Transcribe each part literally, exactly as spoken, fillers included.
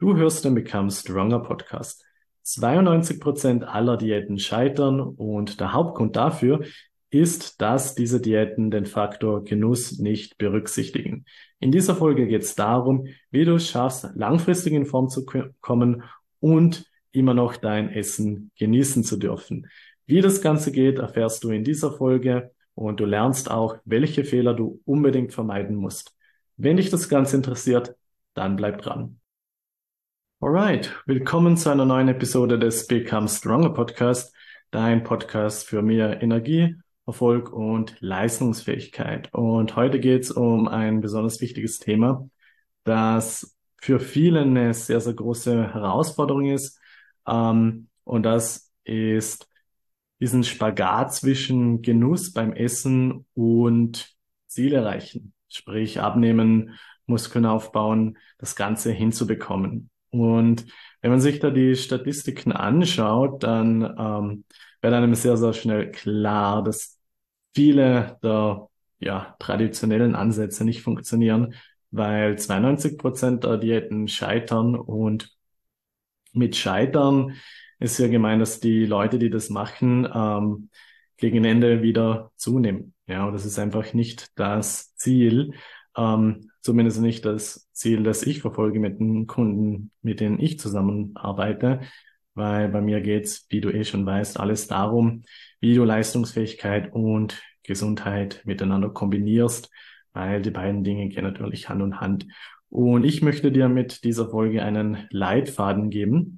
Du hörst den Become Stronger Podcast. zweiundneunzig Prozent aller Diäten scheitern und der Hauptgrund dafür ist, dass diese Diäten den Faktor Genuss nicht berücksichtigen. In dieser Folge geht es darum, wie du es schaffst, langfristig in Form zu kommen und immer noch dein Essen genießen zu dürfen. Wie das Ganze geht, erfährst du in dieser Folge und du lernst auch, welche Fehler du unbedingt vermeiden musst. Wenn dich das Ganze interessiert, dann bleib dran. Alright, willkommen zu einer neuen Episode des Become Stronger Podcast, dein Podcast für mehr Energie, Erfolg und Leistungsfähigkeit. Und heute geht es um ein besonders wichtiges Thema, das für viele eine sehr, sehr große Herausforderung ist. Ähm, und das ist diesen Spagat zwischen Genuss beim Essen und Ziel erreichen, sprich abnehmen, Muskeln aufbauen, das Ganze hinzubekommen. Und wenn man sich da die Statistiken anschaut, dann ähm, wird einem sehr, sehr schnell klar, dass viele der ja, traditionellen Ansätze nicht funktionieren, weil zweiundneunzig Prozent der Diäten scheitern. Und mit Scheitern ist ja gemeint, dass die Leute, die das machen, ähm, gegen Ende wieder zunehmen. Ja, und das ist einfach nicht das Ziel, ähm, zumindest nicht das Ziel, das ich verfolge mit den Kunden, mit denen ich zusammenarbeite, weil bei mir geht's, wie du eh schon weißt, alles darum, wie du Leistungsfähigkeit und Gesundheit miteinander kombinierst, weil die beiden Dinge gehen natürlich Hand in Hand. Und ich möchte dir mit dieser Folge einen Leitfaden geben,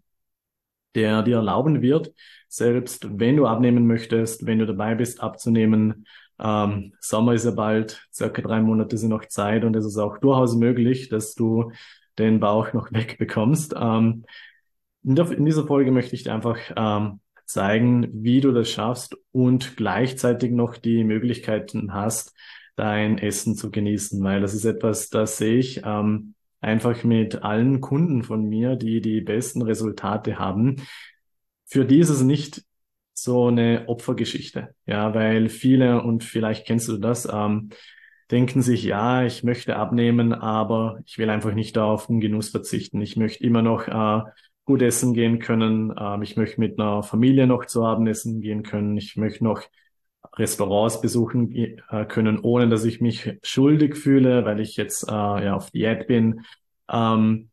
der dir erlauben wird, selbst wenn du abnehmen möchtest, wenn du dabei bist, abzunehmen. Ähm, Sommer ist ja bald, circa drei Monate sind noch Zeit und es ist auch durchaus möglich, dass du den Bauch noch wegbekommst. Ähm, in, der, in dieser Folge möchte ich dir einfach ähm, zeigen, wie du das schaffst und gleichzeitig noch die Möglichkeiten hast, dein Essen zu genießen, weil das ist etwas, das sehe ich ähm, einfach mit allen Kunden von mir, die die besten Resultate haben. Für die ist es nicht so eine Opfergeschichte, ja, weil viele, und vielleicht kennst du das, ähm, denken sich, ja, ich möchte abnehmen, aber ich will einfach nicht auf den Genuss verzichten. Ich möchte immer noch äh, gut essen gehen können. Ähm, ich möchte mit einer Familie noch zu Abendessen gehen können. Ich möchte noch Restaurants besuchen äh, können, ohne dass ich mich schuldig fühle, weil ich jetzt äh, ja auf Diät bin. Ähm,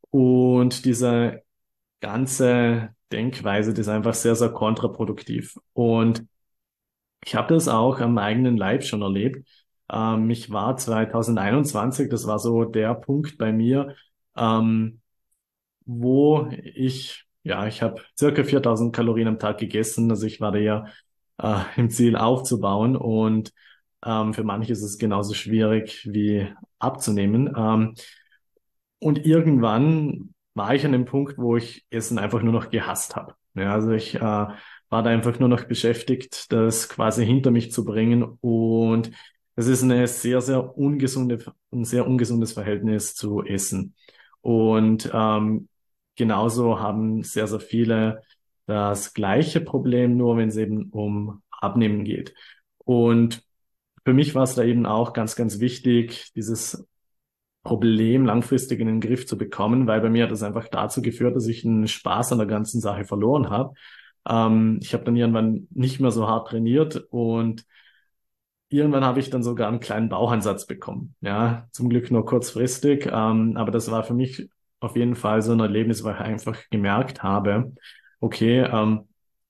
und diese ganze Denkweise, die ist einfach sehr, sehr kontraproduktiv. Und ich habe das auch am eigenen Leib schon erlebt. Ähm, ich war zwanzig einundzwanzig, das war so der Punkt bei mir, ähm, wo ich, ja, ich habe circa viertausend Kalorien am Tag gegessen. Also ich war da ja äh, im Ziel aufzubauen und ähm, für manche ist es genauso schwierig wie abzunehmen. Ähm, und irgendwann war ich an dem Punkt, wo ich Essen einfach nur noch gehasst habe. Ja, also ich äh, war da einfach nur noch beschäftigt, das quasi hinter mich zu bringen. Und es ist eine sehr, sehr ungesunde, ein sehr ungesundes Verhältnis zu Essen. Und ähm, genauso haben sehr, sehr viele das gleiche Problem, nur wenn es eben um Abnehmen geht. Und für mich war es da eben auch ganz, ganz wichtig, dieses Problem langfristig in den Griff zu bekommen, weil bei mir hat das einfach dazu geführt, dass ich einen Spaß an der ganzen Sache verloren habe. Ähm, ich habe dann irgendwann nicht mehr so hart trainiert und irgendwann habe ich dann sogar einen kleinen Bauchansatz bekommen. Ja, zum Glück nur kurzfristig, ähm, aber das war für mich auf jeden Fall so ein Erlebnis, weil ich einfach gemerkt habe, okay, ähm,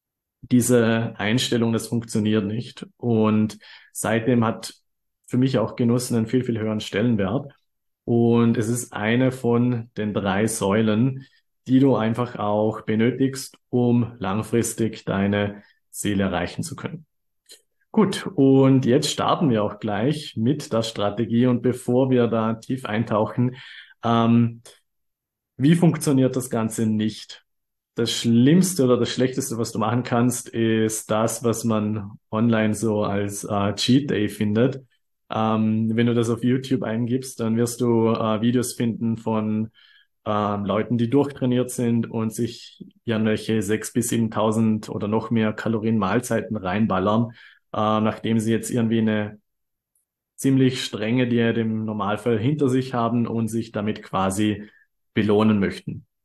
diese Einstellung, das funktioniert nicht. Und seitdem hat für mich auch Genuss einen viel, viel höheren Stellenwert. Und es ist eine von den drei Säulen, die du einfach auch benötigst, um langfristig deine Ziele erreichen zu können. Gut, und jetzt starten wir auch gleich mit der Strategie. Und bevor wir da tief eintauchen, ähm, wie funktioniert das Ganze nicht? Das Schlimmste oder das Schlechteste, was du machen kannst, ist das, was man online so als äh, Cheat Day findet. Ähm, wenn du das auf YouTube eingibst, dann wirst du äh, Videos finden von ähm, Leuten, die durchtrainiert sind und sich irgendwelche sechstausend bis siebentausend oder noch mehr Kalorien Mahlzeiten reinballern, äh, nachdem sie jetzt irgendwie eine ziemlich strenge Diät im Normalfall hinter sich haben und sich damit quasi belohnen möchten.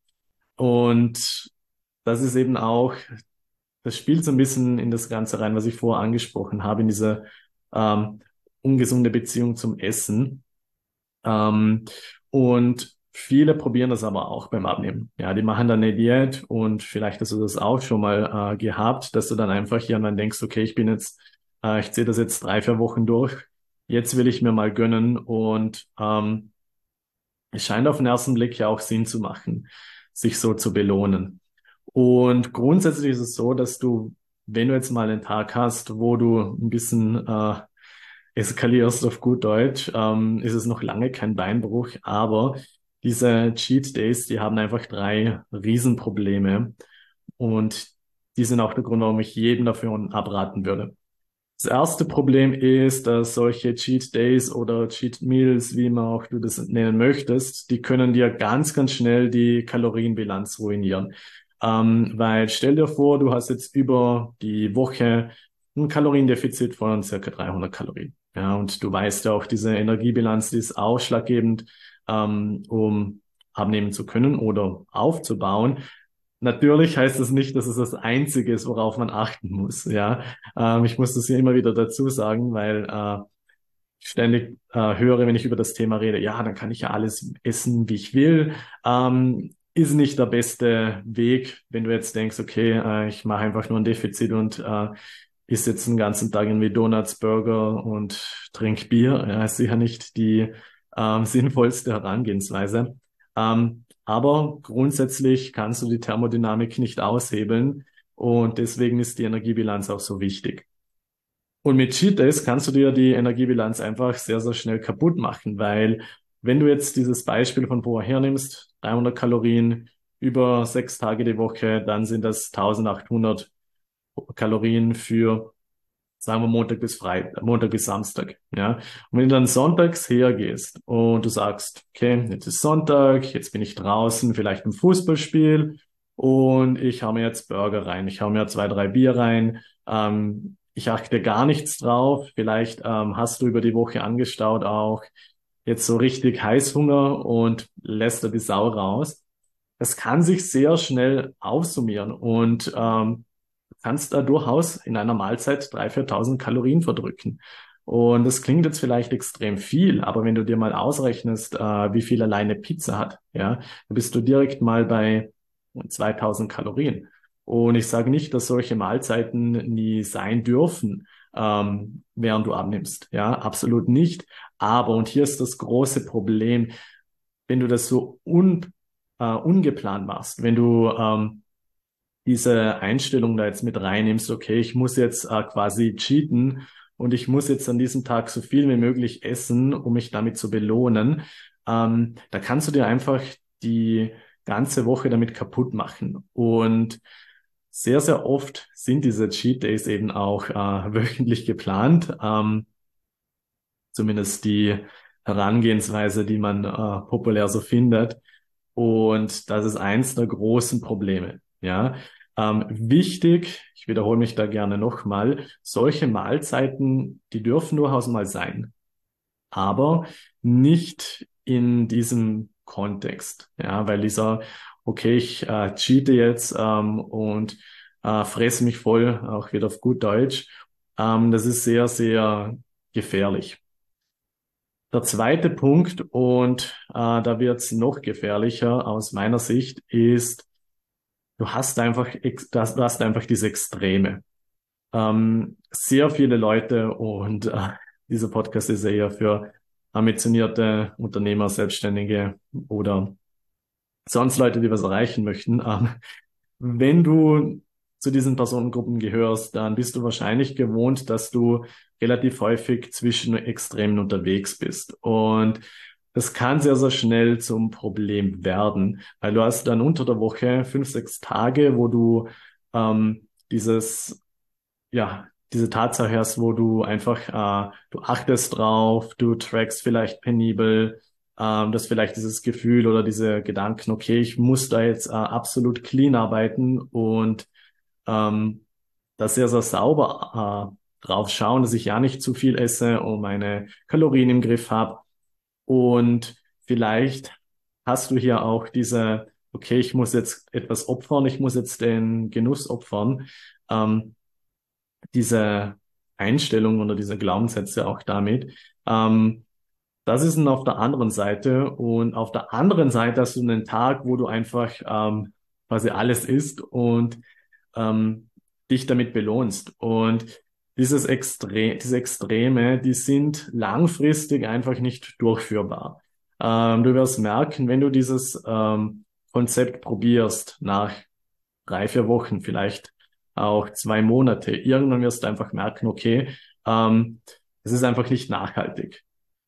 Und das ist eben auch, das spielt so ein bisschen in das Ganze rein, was ich vorher angesprochen habe, in diese ähm, ungesunde Beziehung zum Essen. Ähm, und viele probieren das aber auch beim Abnehmen. Ja, die machen dann eine Diät und vielleicht hast du das auch schon mal äh, gehabt, dass du dann einfach hier und dann denkst, okay, ich bin jetzt, äh, ich ziehe das jetzt drei, vier Wochen durch. Jetzt will ich mir mal gönnen und ähm, es scheint auf den ersten Blick ja auch Sinn zu machen, sich so zu belohnen. Und grundsätzlich ist es so, dass du, wenn du jetzt mal einen Tag hast, wo du ein bisschen äh, eskalierst auf gut Deutsch, ähm, ist es noch lange kein Beinbruch, aber diese Cheat Days, die haben einfach drei Riesenprobleme und die sind auch der Grund, warum ich jedem davon abraten würde. Das erste Problem ist, dass solche Cheat Days oder Cheat Meals, wie immer auch du das nennen möchtest, die können dir ganz, ganz schnell die Kalorienbilanz ruinieren. Ähm, weil stell dir vor, du hast jetzt über die Woche ein Kaloriendefizit von circa dreihundert Kalorien. Ja, und du weißt ja auch, diese Energiebilanz, die ist ausschlaggebend, ähm, um abnehmen zu können oder aufzubauen. Natürlich heißt das nicht, dass es das Einzige ist, worauf man achten muss. Ja, ähm, ich muss das hier immer wieder dazu sagen, weil äh, ich ständig äh, höre, wenn ich über das Thema rede, ja, dann kann ich ja alles essen, wie ich will. Ähm, ist nicht der beste Weg, wenn du jetzt denkst, okay, äh, ich mache einfach nur ein Defizit und äh, isst jetzt den ganzen Tag irgendwie Donuts, Burger und trink Bier. Ja, ist sicher nicht die ähm, sinnvollste Herangehensweise. Ähm, aber grundsätzlich kannst du die Thermodynamik nicht aushebeln und deswegen ist die Energiebilanz auch so wichtig. Und mit Cheat Days kannst du dir die Energiebilanz einfach sehr, sehr schnell kaputt machen, weil wenn du jetzt dieses Beispiel von vorher hernimmst, dreihundert Kalorien über sechs Tage die Woche, dann sind das eintausendachthundert Kalorien für, sagen wir, Montag bis Freitag, Montag bis Samstag, ja. Und wenn du dann sonntags hergehst und du sagst, okay, jetzt ist Sonntag, jetzt bin ich draußen, vielleicht im Fußballspiel und ich hau mir jetzt Burger rein, ich hau mir zwei, drei Bier rein, ähm, ich achte gar nichts drauf, vielleicht ähm, hast du über die Woche angestaut auch jetzt so richtig Heißhunger und lässt da die Sau raus. Das kann sich sehr schnell aufsummieren und ähm, kannst da durchaus in einer Mahlzeit dreitausend, viertausend Kalorien verdrücken. Und das klingt jetzt vielleicht extrem viel, aber wenn du dir mal ausrechnest, äh, wie viel alleine Pizza hat, ja, dann bist du direkt mal bei zweitausend Kalorien. Und ich sage nicht, dass solche Mahlzeiten nie sein dürfen, ähm, während du abnimmst. Ja, absolut nicht. Aber, und hier ist das große Problem, wenn du das so un, äh, ungeplant machst, wenn du ähm, diese Einstellung da jetzt mit reinnimmst, okay, ich muss jetzt äh, quasi cheaten und ich muss jetzt an diesem Tag so viel wie möglich essen, um mich damit zu belohnen, ähm, da kannst du dir einfach die ganze Woche damit kaputt machen. Und sehr, sehr oft sind diese Cheat Days eben auch äh, wöchentlich geplant, ähm, zumindest die Herangehensweise, die man äh, populär so findet. Und das ist eins der großen Probleme. Ja, ähm, wichtig, ich wiederhole mich da gerne nochmal, solche Mahlzeiten, die dürfen durchaus mal sein, aber nicht in diesem Kontext. Ja, weil dieser, okay, ich äh, cheate jetzt ähm, und äh, fresse mich voll, auch wieder auf gut Deutsch, ähm, das ist sehr, sehr gefährlich. Der zweite Punkt, und äh, da wird's noch gefährlicher aus meiner Sicht, ist, du hast einfach, ex- du hast, du hast einfach diese Extreme. Ähm, sehr viele Leute und äh, dieser Podcast ist ja eher für ambitionierte Unternehmer, Selbstständige oder sonst Leute, die was erreichen möchten. Ähm, wenn du zu diesen Personengruppen gehörst, dann bist du wahrscheinlich gewohnt, dass du relativ häufig zwischen Extremen unterwegs bist. Und das kann sehr, sehr schnell zum Problem werden, weil du hast dann unter der Woche fünf, sechs Tage, wo du ähm, dieses ja, diese Tatsache hast, wo du einfach, äh, du achtest drauf, du trackst vielleicht penibel, ähm, das vielleicht dieses Gefühl oder diese Gedanken, okay, ich muss da jetzt äh, absolut clean arbeiten und ähm, da sehr, sehr sauber äh, drauf schauen, dass ich ja nicht zu viel esse und meine Kalorien im Griff habe. Und vielleicht hast du hier auch diese okay, ich muss jetzt etwas opfern, ich muss jetzt den Genuss opfern. Ähm, diese Einstellung oder diese Glaubenssätze auch damit. Ähm, das ist dann auf der anderen Seite. Und auf der anderen Seite hast du einen Tag, wo du einfach ähm, quasi alles isst und ähm, dich damit belohnst. Und dieses Extre diese Extreme, die sind langfristig einfach nicht durchführbar. Ähm, du wirst merken, wenn du dieses ähm, Konzept probierst, nach drei, vier Wochen, vielleicht auch zwei Monate, irgendwann wirst du einfach merken, okay, ähm, es ist einfach nicht nachhaltig.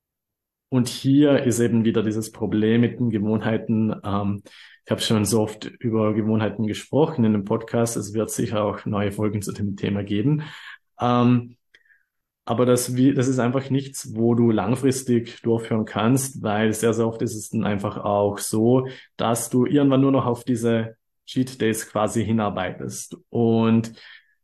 Und hier ist eben wieder dieses Problem mit den Gewohnheiten. Ähm, ich habe schon so oft über Gewohnheiten gesprochen in dem Podcast. Es wird sicher auch neue Folgen zu dem Thema geben. Ähm, aber das, wie, das ist einfach nichts, wo du langfristig durchführen kannst, weil sehr, sehr oft ist es dann einfach auch so, dass du irgendwann nur noch auf diese Cheat Days quasi hinarbeitest. Und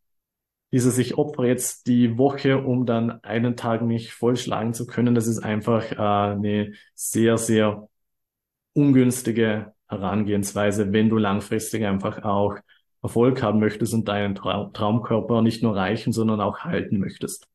dieses ich opfere jetzt die Woche, um dann einen Tag mich vollschlagen zu können, das ist einfach äh, eine sehr, sehr ungünstige Herangehensweise, wenn du langfristig einfach auch Erfolg haben möchtest und deinen Trau Traumkörper nicht nur erreichen, sondern auch halten möchtest.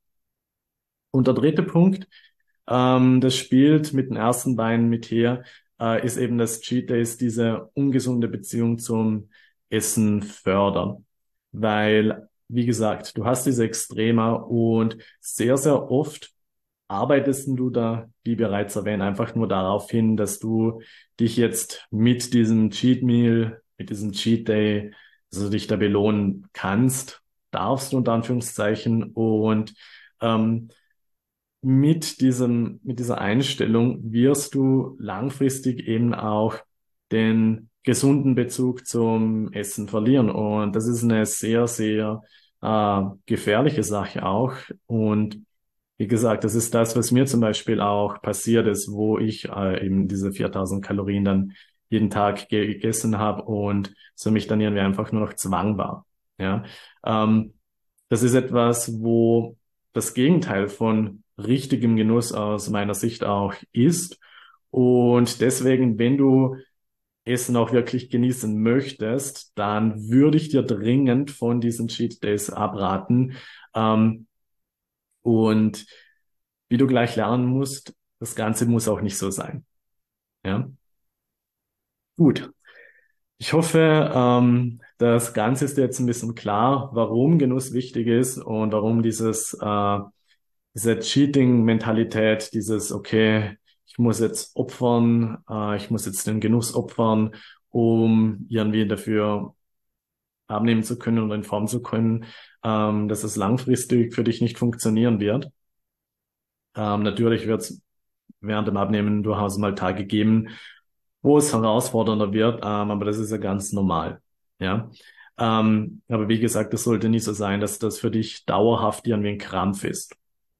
Und der dritte Punkt, ähm, das spielt mit den ersten beiden mit her, äh, ist eben, dass Cheat Days diese ungesunde Beziehung zum Essen fördern. Weil, wie gesagt, du hast diese Extrema und sehr, sehr oft arbeitest du da, wie bereits erwähnt, einfach nur darauf hin, dass du dich jetzt mit diesem Cheat Meal, mit diesem Cheat Day, also dich da belohnen kannst, darfst du unter Anführungszeichen und ähm, mit diesem, mit dieser Einstellung wirst du langfristig eben auch den gesunden Bezug zum Essen verlieren. Und das ist eine sehr, sehr äh, gefährliche Sache auch. Und wie gesagt, das ist das, was mir zum Beispiel auch passiert ist, wo ich äh, eben diese viertausend Kalorien dann jeden Tag ge gegessen habe und so mich dann irgendwie einfach nur noch Zwang war. Ja, ähm, das ist etwas, wo das Gegenteil von richtigem Genuss aus meiner Sicht auch ist. Und deswegen, wenn du Essen auch wirklich genießen möchtest, dann würde ich dir dringend von diesen Cheat Days abraten. Ähm, und wie du gleich lernen musst, das Ganze muss auch nicht so sein. Ja, gut. Ich hoffe, ähm, das Ganze ist dir jetzt ein bisschen klar, warum Genuss wichtig ist und warum dieses, äh, diese Cheating-Mentalität, dieses, okay, ich muss jetzt opfern, äh, ich muss jetzt den Genuss opfern, um irgendwie dafür abnehmen zu können oder in Form zu können, ähm, dass es langfristig für dich nicht funktionieren wird. Ähm, natürlich wird es während dem Abnehmen durchaus mal Tage geben, wo es herausfordernder wird, ähm, aber das ist ja ganz normal. Ja. Ähm, aber wie gesagt, es sollte nicht so sein, dass das für dich dauerhaft irgendwie ein Krampf ist.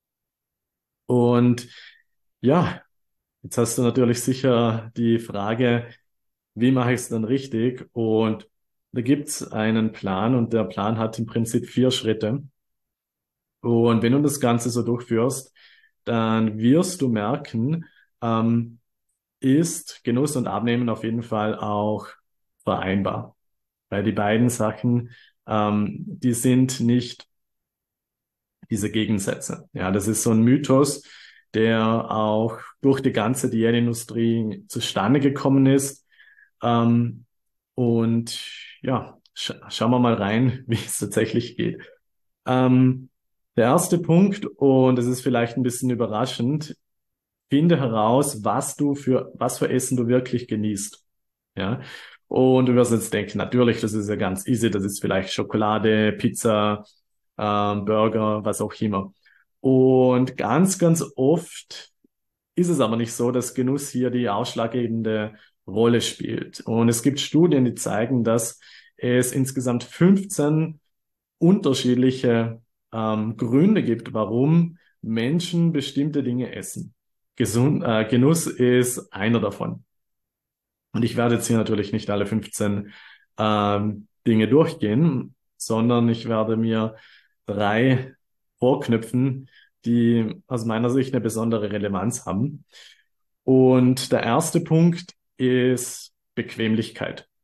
Und ja, jetzt hast du natürlich sicher die Frage, wie mache ich es dann richtig? Und da gibt's einen Plan und der Plan hat im Prinzip vier Schritte. Und wenn du das Ganze so durchführst, dann wirst du merken, ähm, ist Genuss und Abnehmen auf jeden Fall auch vereinbar. Weil die beiden Sachen, ähm, die sind nicht diese Gegensätze. Ja, das ist so ein Mythos, der auch durch die ganze Diätindustrie zustande gekommen ist. Ähm, und ja, sch schauen wir mal rein, wie es tatsächlich geht. Ähm, der erste Punkt, und es ist vielleicht ein bisschen überraschend, finde heraus, was du für, was für Essen du wirklich genießt. Ja. Und du wirst jetzt denken, natürlich, das ist ja ganz easy, das ist vielleicht Schokolade, Pizza, ähm, Burger, was auch immer. Und ganz, ganz oft ist es aber nicht so, dass Genuss hier die ausschlaggebende Rolle spielt. Und es gibt Studien, die zeigen, dass es insgesamt fünfzehn unterschiedliche ähm, Gründe gibt, warum Menschen bestimmte Dinge essen. Gesund, äh, Genuss ist einer davon. Und ich werde jetzt hier natürlich nicht alle fünfzehn ähm, Dinge durchgehen, sondern ich werde mir drei vorknüpfen, die aus meiner Sicht eine besondere Relevanz haben. Und der erste Punkt ist Bequemlichkeit.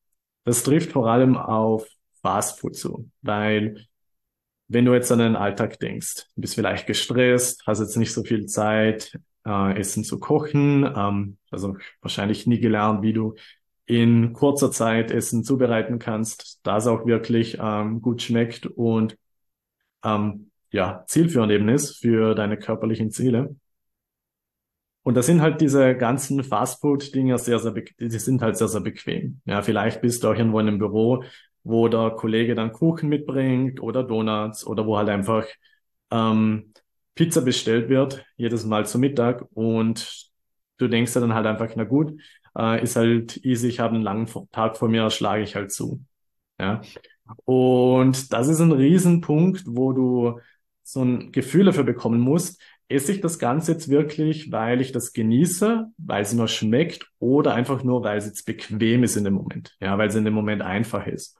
Das trifft vor allem auf Fastfood zu, weil wenn du jetzt an den Alltag denkst, du bist vielleicht gestresst, hast jetzt nicht so viel Zeit, äh, Essen zu kochen, ähm, also wahrscheinlich nie gelernt, wie du in kurzer Zeit Essen zubereiten kannst, das auch wirklich ähm, gut schmeckt und ähm, ja, zielführend eben ist für deine körperlichen Ziele. Und da sind halt diese ganzen Fastfood-Dinger sehr, sehr, be- die sind halt sehr, sehr bequem. Ja, vielleicht bist du auch irgendwo in einem Büro, wo der Kollege dann Kuchen mitbringt oder Donuts oder wo halt einfach ähm, Pizza bestellt wird, jedes Mal zu Mittag und du denkst dir dann halt einfach, na gut, äh, ist halt easy, ich habe einen langen Tag vor mir, schlage ich halt zu. Ja. Und das ist ein Riesenpunkt, wo du so ein Gefühl dafür bekommen musst, esse ich das Ganze jetzt wirklich, weil ich das genieße, weil es mir schmeckt oder einfach nur, weil es jetzt bequem ist in dem Moment, ja, weil es in dem Moment einfach ist.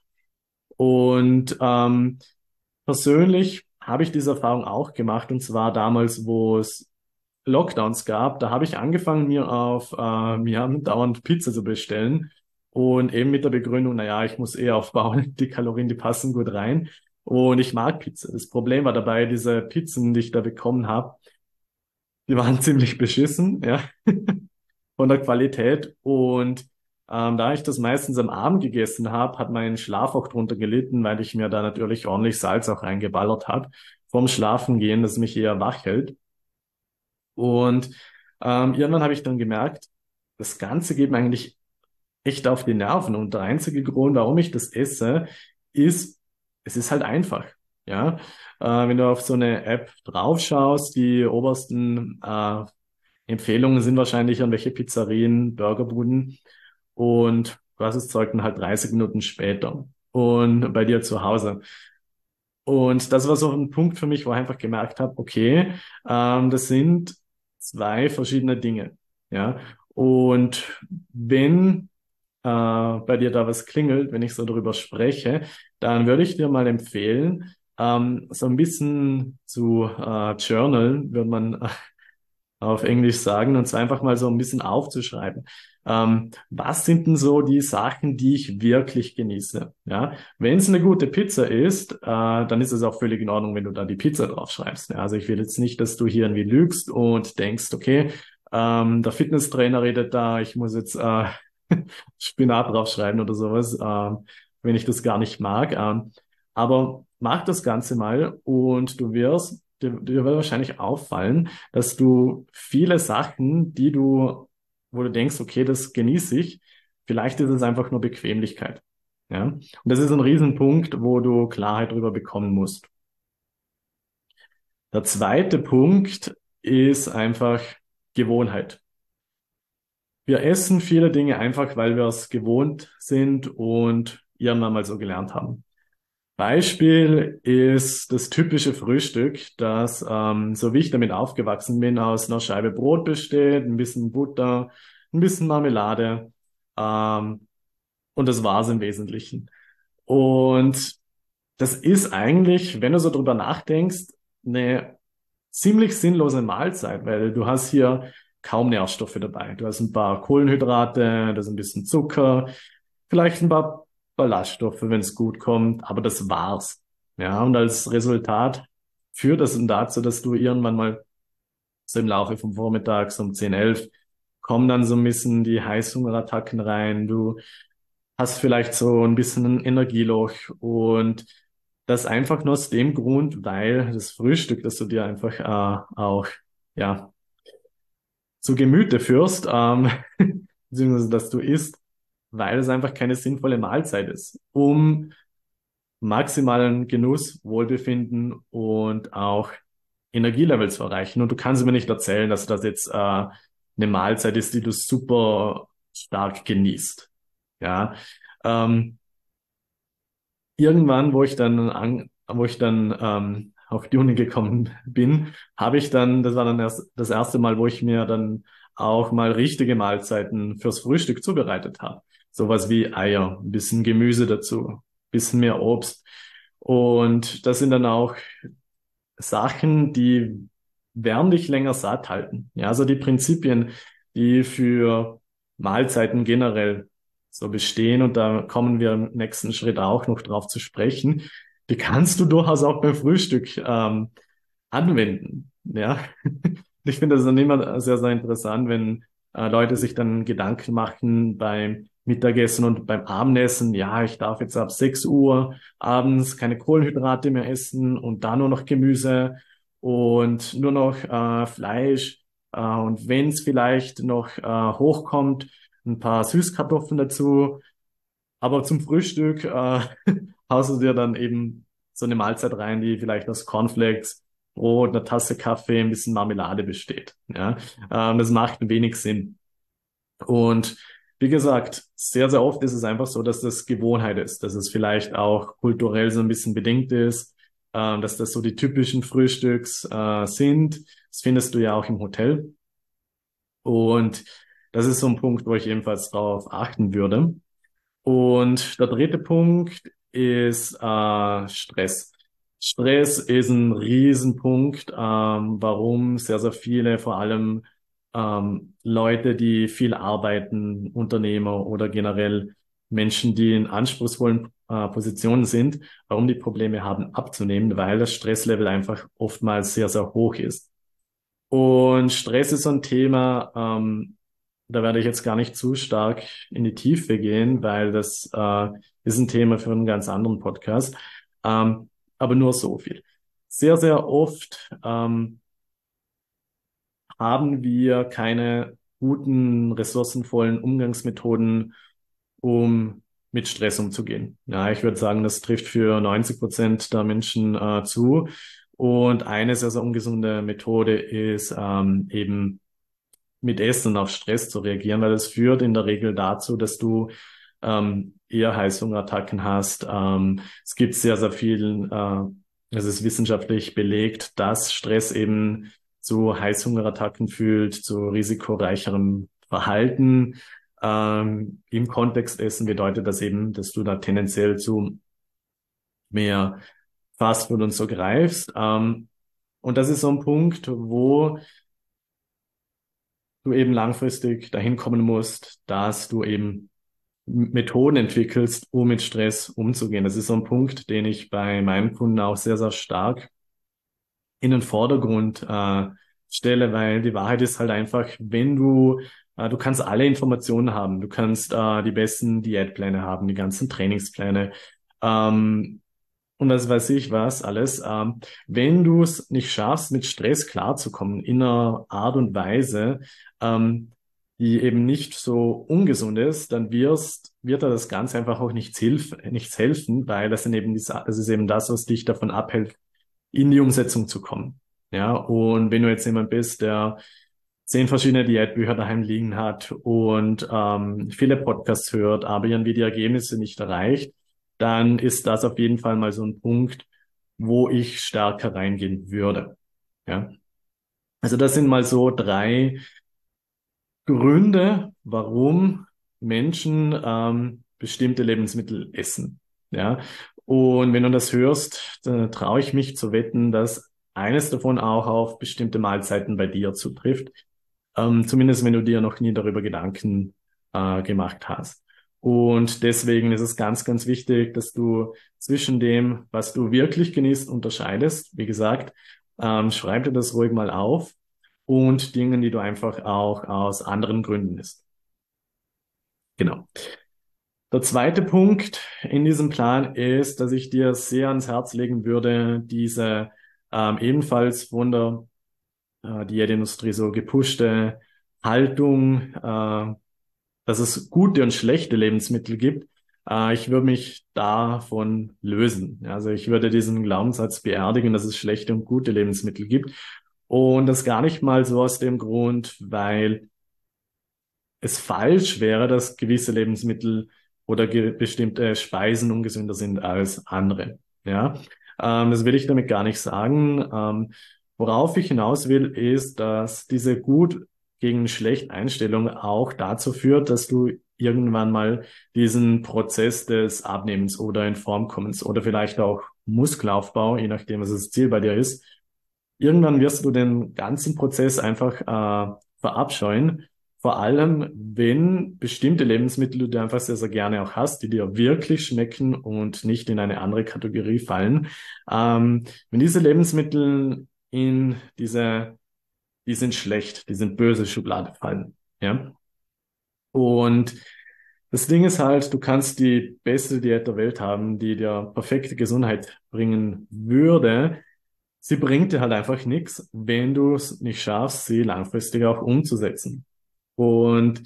Und ähm, persönlich habe ich diese Erfahrung auch gemacht und zwar damals, wo es Lockdowns gab, da habe ich angefangen, mir auf äh, mir dauernd Pizza zu bestellen und eben mit der Begründung, naja, ich muss eh aufbauen, die Kalorien, die passen gut rein und ich mag Pizza. Das Problem war dabei, diese Pizzen, die ich da bekommen habe, die waren ziemlich beschissen, ja, von der Qualität und ähm, da ich das meistens am Abend gegessen habe, hat mein Schlaf auch drunter gelitten, weil ich mir da natürlich ordentlich Salz auch reingeballert habe vom Schlafengehen, das mich eher wach hält. Und ähm, irgendwann habe ich dann gemerkt, das Ganze geht mir eigentlich echt auf die Nerven. Und der einzige Grund, warum ich das esse, ist, es ist halt einfach. Ja, äh, wenn du auf so eine App draufschaust, die obersten äh, Empfehlungen sind wahrscheinlich an welche Pizzerien, Burgerbuden und du hast das Zeug dann halt dreißig Minuten später und bei dir zu Hause. Und das war so ein Punkt für mich, wo ich einfach gemerkt habe, okay, ähm, das sind zwei verschiedene Dinge. Ja. Und wenn äh, bei dir da was klingelt, wenn ich so darüber spreche, dann würde ich dir mal empfehlen, ähm, so ein bisschen zu äh, journalen, würde man auf Englisch sagen, und zwar einfach mal so ein bisschen aufzuschreiben. Ähm, was sind denn so die Sachen, die ich wirklich genieße? Ja, wenn es eine gute Pizza ist, äh, dann ist es auch völlig in Ordnung, wenn du da die Pizza draufschreibst. Ja, also ich will jetzt nicht, dass du hier irgendwie lügst und denkst, okay, ähm, der Fitnesstrainer redet da, ich muss jetzt äh, Spinat draufschreiben oder sowas, ähm, wenn ich das gar nicht mag. Ähm, aber mach das Ganze mal und du wirst, dir, dir wird wahrscheinlich auffallen, dass du viele Sachen, die du, wo du denkst, okay, das genieße ich, vielleicht ist es einfach nur Bequemlichkeit. Ja? Und das ist ein Riesenpunkt, wo du Klarheit darüber bekommen musst. Der zweite Punkt ist einfach Gewohnheit. Wir essen viele Dinge einfach, weil wir es gewohnt sind und irgendwann mal so gelernt haben. Beispiel ist das typische Frühstück, das, ähm, so wie ich damit aufgewachsen bin, aus einer Scheibe Brot besteht, ein bisschen Butter, ein bisschen Marmelade, ähm, und das war's im Wesentlichen. Und das ist eigentlich, wenn du so drüber nachdenkst, eine ziemlich sinnlose Mahlzeit, weil du hast hier kaum Nährstoffe dabei. Du hast ein paar Kohlenhydrate, du hast ein bisschen Zucker, vielleicht ein paar Ballaststoffe, wenn es gut kommt, aber das war's. Ja, und als Resultat führt das dann dazu, dass du irgendwann mal so im Laufe vom Vormittag so um zehn, elf kommen dann so ein bisschen die Heißhungerattacken rein. Du hast vielleicht so ein bisschen ein Energieloch und das einfach nur aus dem Grund, weil das Frühstück, das du dir einfach äh, auch ja zu Gemüte führst, ähm, beziehungsweise dass du isst, weil es einfach keine sinnvolle Mahlzeit ist, um maximalen Genuss, Wohlbefinden und auch Energielevel zu erreichen. Und du kannst mir nicht erzählen, dass das jetzt äh, eine Mahlzeit ist, die du super stark genießt. Ja, ähm, irgendwann, wo ich dann an, wo ich dann ähm, auf die Uni gekommen bin, habe ich dann, das war dann erst das erste Mal, wo ich mir dann auch mal richtige Mahlzeiten fürs Frühstück zubereitet habe. Sowas wie Eier, ein bisschen Gemüse dazu, bisschen mehr Obst. Und das sind dann auch Sachen, die werden dich länger satt halten. Ja, also die Prinzipien, die für Mahlzeiten generell so bestehen, und da kommen wir im nächsten Schritt auch noch drauf zu sprechen, die kannst du durchaus auch beim Frühstück ähm, anwenden. Ja, ich finde das dann immer sehr, sehr interessant, wenn äh, Leute sich dann Gedanken machen beim Mittagessen und beim Abendessen. Ja, ich darf jetzt ab sechs Uhr abends keine Kohlenhydrate mehr essen und da nur noch Gemüse und nur noch äh, Fleisch. Äh, und wenn es vielleicht noch äh, hochkommt, ein paar Süßkartoffeln dazu. Aber zum Frühstück äh, haust du dir dann eben so eine Mahlzeit rein, die vielleicht aus Cornflakes, Brot, einer Tasse Kaffee, ein bisschen Marmelade besteht. Ja, ähm, das macht wenig Sinn. Und wie gesagt, sehr, sehr oft ist es einfach so, dass das Gewohnheit ist, dass es vielleicht auch kulturell so ein bisschen bedingt ist, ähm, dass das so die typischen Frühstücks äh, sind. Das findest du ja auch im Hotel. Und das ist so ein Punkt, wo ich ebenfalls darauf achten würde. Und der dritte Punkt ist äh, Stress. Stress ist ein Riesenpunkt, ähm, warum sehr, sehr viele, vor allem ähm, Leute, die viel arbeiten, Unternehmer oder generell Menschen, die in anspruchsvollen äh, Positionen sind, warum die Probleme haben abzunehmen, weil das Stresslevel einfach oftmals sehr, sehr hoch ist. Und Stress ist so ein Thema, ähm, da werde ich jetzt gar nicht zu stark in die Tiefe gehen, weil das äh, ist ein Thema für einen ganz anderen Podcast. Ähm, aber nur so viel. Sehr, sehr oft ähm, haben wir keine guten, ressourcenvollen Umgangsmethoden, um mit Stress umzugehen. Ja, ich würde sagen, das trifft für neunzig Prozent der Menschen äh, zu. Und eine sehr, sehr ungesunde Methode ist ähm, eben mit Essen auf Stress zu reagieren, weil das führt in der Regel dazu, dass du ähm, eher Heißhungerattacken hast. Ähm, es gibt sehr, sehr viel, äh, es ist wissenschaftlich belegt, dass Stress eben zu Heißhungerattacken führt, zu risikoreicherem Verhalten. Ähm, im Kontext Essen bedeutet das eben, dass du da tendenziell zu mehr Fastfood und so greifst. Ähm, und das ist so ein Punkt, wo du eben langfristig dahin kommen musst, dass du eben Methoden entwickelst, um mit Stress umzugehen. Das ist so ein Punkt, den ich bei meinen Kunden auch sehr, sehr stark in den Vordergrund äh, stelle, weil die Wahrheit ist halt einfach, wenn du, äh, du kannst alle Informationen haben, du kannst äh, die besten Diätpläne haben, die ganzen Trainingspläne, ähm, und das weiß ich was alles. Ähm, wenn du es nicht schaffst, mit Stress klarzukommen in einer Art und Weise, ähm, die eben nicht so ungesund ist, dann wirst, wird dir das Ganze einfach auch nichts, hilf nichts helfen, weil das, sind eben die, Sa- das ist eben das, was dich davon abhält, in die Umsetzung zu kommen. Ja, und wenn du jetzt jemand bist, der zehn verschiedene Diätbücher daheim liegen hat und ähm, viele Podcasts hört, aber irgendwie die Ergebnisse nicht erreicht, dann ist das auf jeden Fall mal so ein Punkt, wo ich stärker reingehen würde. Ja, also das sind mal so drei Gründe, warum Menschen ähm, bestimmte Lebensmittel essen. Ja, und wenn du das hörst, dann traue ich mich zu wetten, dass eines davon auch auf bestimmte Mahlzeiten bei dir zutrifft. Ähm, zumindest wenn du dir noch nie darüber Gedanken äh, gemacht hast. Und deswegen ist es ganz, ganz wichtig, dass du zwischen dem, was du wirklich genießt, unterscheidest. Wie gesagt, ähm, schreib dir das ruhig mal auf, und Dingen, die du einfach auch aus anderen Gründen isst. Genau. Der zweite Punkt in diesem Plan ist, dass ich dir sehr ans Herz legen würde, diese ähm, ebenfalls von der äh, Diätindustrie so gepushte Haltung, äh, dass es gute und schlechte Lebensmittel gibt. Äh, ich würde mich davon lösen. Also ich würde diesen Glaubenssatz beerdigen, dass es schlechte und gute Lebensmittel gibt. Und das gar nicht mal so aus dem Grund, weil es falsch wäre, dass gewisse Lebensmittel oder ge bestimmte Speisen ungesünder sind als andere. Ja, ähm, das will ich damit gar nicht sagen. Ähm, worauf ich hinaus will, ist, dass diese gut gegen schlecht Einstellung auch dazu führt, dass du irgendwann mal diesen Prozess des Abnehmens oder in Form kommens oder vielleicht auch Muskelaufbau, je nachdem, was das Ziel bei dir ist. Irgendwann wirst du den ganzen Prozess einfach äh, verabscheuen, Vor allem, wenn bestimmte Lebensmittel du einfach sehr, sehr gerne auch hast, die dir wirklich schmecken und nicht in eine andere Kategorie fallen. Ähm, wenn diese Lebensmittel in diese, die sind schlecht, die sind böse Schublade fallen, ja. Und das Ding ist halt, du kannst die beste Diät der Welt haben, die dir perfekte Gesundheit bringen würde. Sie bringt dir halt einfach nichts, wenn du es nicht schaffst, sie langfristig auch umzusetzen. Und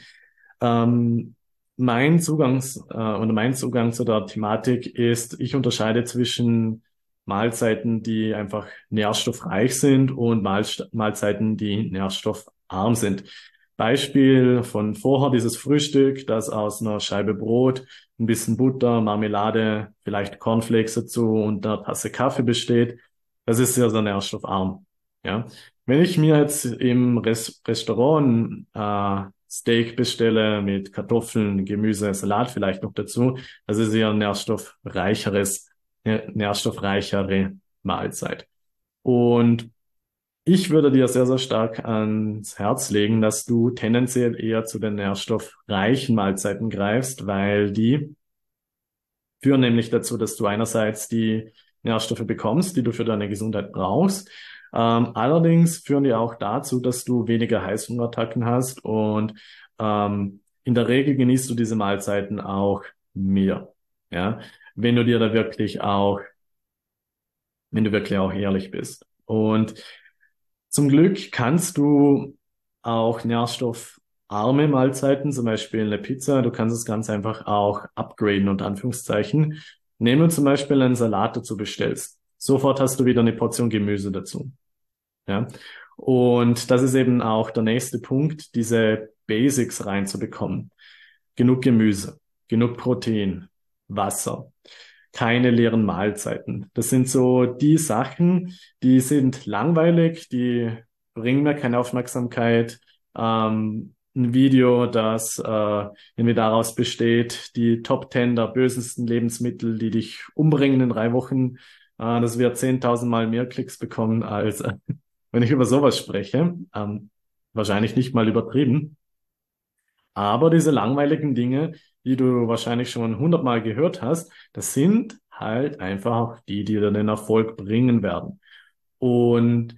ähm, mein Zugangs, äh, oder mein Zugang zu der Thematik ist, ich unterscheide zwischen Mahlzeiten, die einfach nährstoffreich sind und Mahlst Mahlzeiten, die nährstoffarm sind. Beispiel von vorher, dieses Frühstück, das aus einer Scheibe Brot, ein bisschen Butter, Marmelade, vielleicht Cornflakes dazu und einer Tasse Kaffee besteht. Das ist sehr, sehr nährstoffarm. Ja. Wenn ich mir jetzt im Res Restaurant äh, Steak bestelle mit Kartoffeln, Gemüse, Salat vielleicht noch dazu, das ist eher ein nährstoffreicheres, nä- nährstoffreichere Mahlzeit. Und ich würde dir sehr, sehr stark ans Herz legen, dass du tendenziell eher zu den nährstoffreichen Mahlzeiten greifst, weil die führen nämlich dazu, dass du einerseits die Nährstoffe bekommst, die du für deine Gesundheit brauchst. Ähm, allerdings führen die auch dazu, dass du weniger Heißhungerattacken hast und ähm, in der Regel genießt du diese Mahlzeiten auch mehr. Ja, wenn du dir da wirklich auch, wenn du wirklich auch ehrlich bist. Und zum Glück kannst du auch nährstoffarme Mahlzeiten, zum Beispiel eine Pizza, du kannst es ganz einfach auch upgraden, unter Anführungszeichen. Nehmen wir zum Beispiel einen Salat dazu bestellst. Sofort hast du wieder eine Portion Gemüse dazu. Ja. Und das ist eben auch der nächste Punkt, diese Basics reinzubekommen. Genug Gemüse, genug Protein, Wasser, keine leeren Mahlzeiten. Das sind so die Sachen, die sind langweilig, die bringen mir keine Aufmerksamkeit. Ähm, ein Video, das äh, irgendwie daraus besteht, die Top Ten der bösesten Lebensmittel, die dich umbringen in drei Wochen. Äh, das wird zehntausend Mal mehr Klicks bekommen, als äh, wenn ich über sowas spreche. Ähm, wahrscheinlich nicht mal übertrieben. Aber diese langweiligen Dinge, die du wahrscheinlich schon hundertmal gehört hast, das sind halt einfach auch die, die dir den Erfolg bringen werden. Und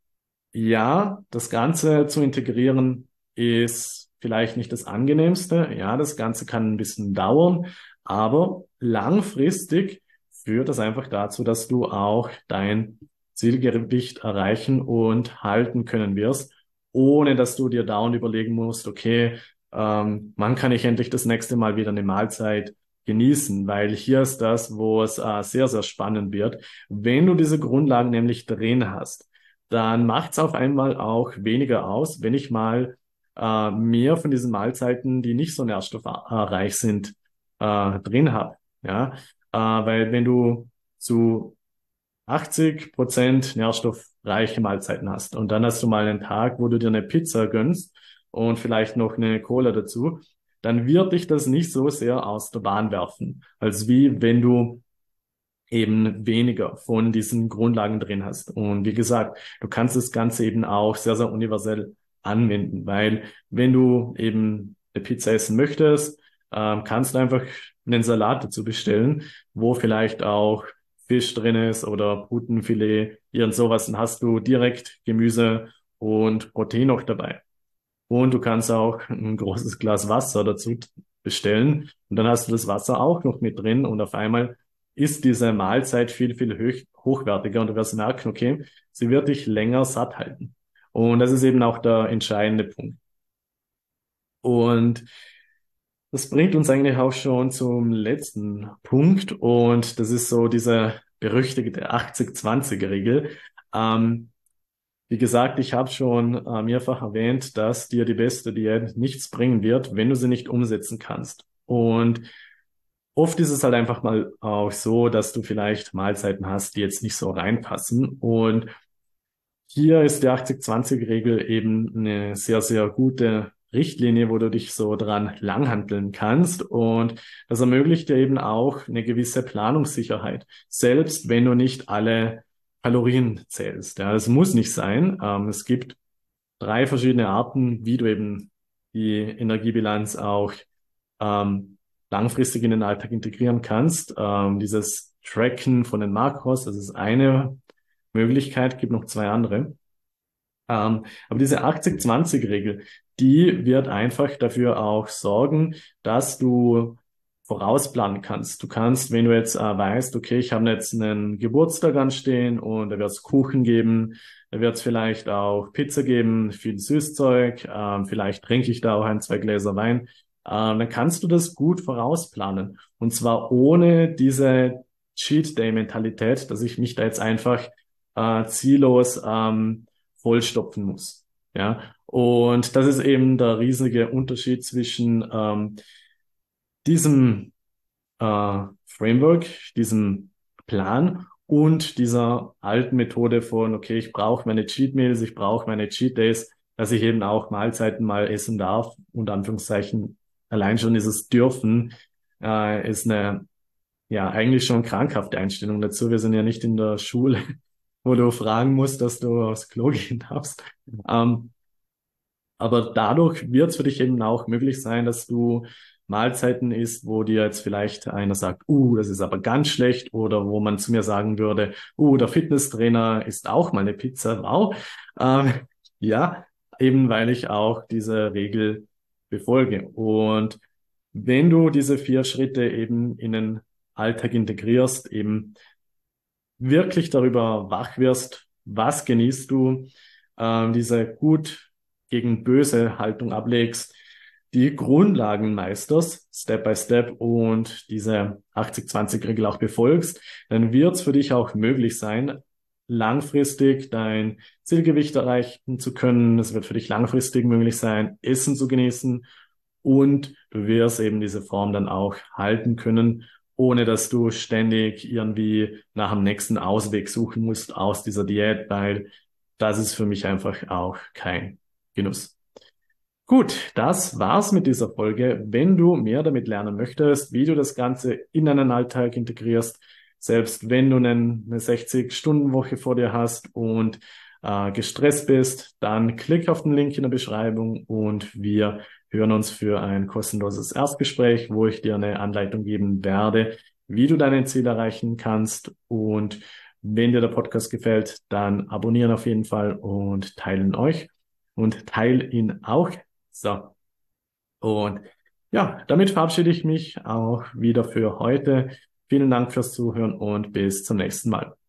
ja, das Ganze zu integrieren ist vielleicht nicht das Angenehmste. Ja, das Ganze kann ein bisschen dauern, aber langfristig führt das einfach dazu, dass du auch dein Zielgewicht erreichen und halten können wirst, ohne dass du dir dauernd überlegen musst, okay, ähm, wann kann ich endlich das nächste Mal wieder eine Mahlzeit genießen? Weil hier ist das, wo es äh, sehr, sehr spannend wird. Wenn du diese Grundlagen nämlich drin hast, dann macht es auf einmal auch weniger aus, wenn ich mal äh, mehr von diesen Mahlzeiten, die nicht so nährstoffreich sind, äh, drin habe. Ja, äh, weil wenn du zu achtzig Prozent nährstoffreiche Mahlzeiten hast und dann hast du mal einen Tag, wo du dir eine Pizza gönnst und vielleicht noch eine Cola dazu, dann wird dich das nicht so sehr aus der Bahn werfen, als wie wenn du eben weniger von diesen Grundlagen drin hast. Und wie gesagt, du kannst das Ganze eben auch sehr, sehr universell anwenden, weil wenn du eben eine Pizza essen möchtest, ähm, kannst du einfach einen Salat dazu bestellen, wo vielleicht auch Fisch drin ist oder Putenfilet, irgend sowas, dann hast du direkt Gemüse und Protein noch dabei. Und du kannst auch ein großes Glas Wasser dazu bestellen. Und dann hast du das Wasser auch noch mit drin. Und auf einmal ist diese Mahlzeit viel, viel hoch, hochwertiger. Und du wirst merken, okay, sie wird dich länger satt halten. Und das ist eben auch der entscheidende Punkt. Und das bringt uns eigentlich auch schon zum letzten Punkt. Und das ist so diese berüchtigte achtzig zwanzig-Regel. Ähm, Wie gesagt, ich habe schon äh, mehrfach erwähnt, dass dir die beste Diät nichts bringen wird, wenn du sie nicht umsetzen kannst. Und oft ist es halt einfach mal auch so, dass du vielleicht Mahlzeiten hast, die jetzt nicht so reinpassen. Und hier ist die achtzig zwanzig-Regel eben eine sehr, sehr gute Richtlinie, wo du dich so dran langhanteln kannst. Und das ermöglicht dir eben auch eine gewisse Planungssicherheit, selbst wenn du nicht alle Kalorien zählst. Ja, das muss nicht sein. Ähm, es gibt drei verschiedene Arten, wie du eben die Energiebilanz auch ähm, langfristig in den Alltag integrieren kannst. Ähm, dieses Tracken von den Makros, das ist eine Möglichkeit, gibt noch zwei andere. Ähm, aber diese achtzig zwanzig Regel, die wird einfach dafür auch sorgen, dass du vorausplanen kannst. Du kannst, wenn du jetzt äh, weißt, okay, ich habe jetzt einen Geburtstag anstehen und da wird es Kuchen geben, da wird es vielleicht auch Pizza geben, viel Süßzeug, ähm, vielleicht trinke ich da auch ein, zwei Gläser Wein, ähm, dann kannst du das gut vorausplanen. Und zwar ohne diese Cheat Day-Mentalität, dass ich mich da jetzt einfach äh, ziellos ähm, vollstopfen muss. Ja, und das ist eben der riesige Unterschied zwischen ähm, diesem äh, Framework, diesem Plan und dieser alten Methode von, okay, ich brauche meine Cheat Meals, ich brauche meine Cheat Days, dass ich eben auch Mahlzeiten mal essen darf. Unter Anführungszeichen, allein schon dieses Dürfen äh, ist eine, ja, eigentlich schon krankhafte Einstellung dazu. Wir sind ja nicht in der Schule, wo du fragen musst, dass du aufs Klo gehen darfst. Ähm, aber dadurch wird es für dich eben auch möglich sein, dass du Mahlzeiten isst, wo dir jetzt vielleicht einer sagt, uh, das ist aber ganz schlecht, oder wo man zu mir sagen würde, uh, der Fitnesstrainer isst auch mal eine Pizza, wow. Ähm, ja, eben weil ich auch diese Regel befolge. Und wenn du diese vier Schritte eben in den Alltag integrierst, eben wirklich darüber wach wirst, was genießt du, ähm, diese gut gegen böse Haltung ablegst, die Grundlagen meisterst, Step by Step, und diese achtzig zwanzig Regel auch befolgst, dann wird es für dich auch möglich sein, langfristig dein Zielgewicht erreichen zu können. Es wird für dich langfristig möglich sein, Essen zu genießen, und du wirst eben diese Form dann auch halten können, ohne dass du ständig irgendwie nach dem nächsten Ausweg suchen musst aus dieser Diät, weil das ist für mich einfach auch kein Genuss. Gut, das war's mit dieser Folge. Wenn du mehr damit lernen möchtest, wie du das Ganze in deinen Alltag integrierst, selbst wenn du einen, eine sechzig-Stunden-Woche vor dir hast und äh, gestresst bist, dann klick auf den Link in der Beschreibung und wir hören uns für ein kostenloses Erstgespräch, wo ich dir eine Anleitung geben werde, wie du dein Ziel erreichen kannst. Und wenn dir der Podcast gefällt, dann abonnieren auf jeden Fall und teilen euch und teil ihn auch. So, und ja, damit verabschiede ich mich auch wieder für heute. Vielen Dank fürs Zuhören und bis zum nächsten Mal.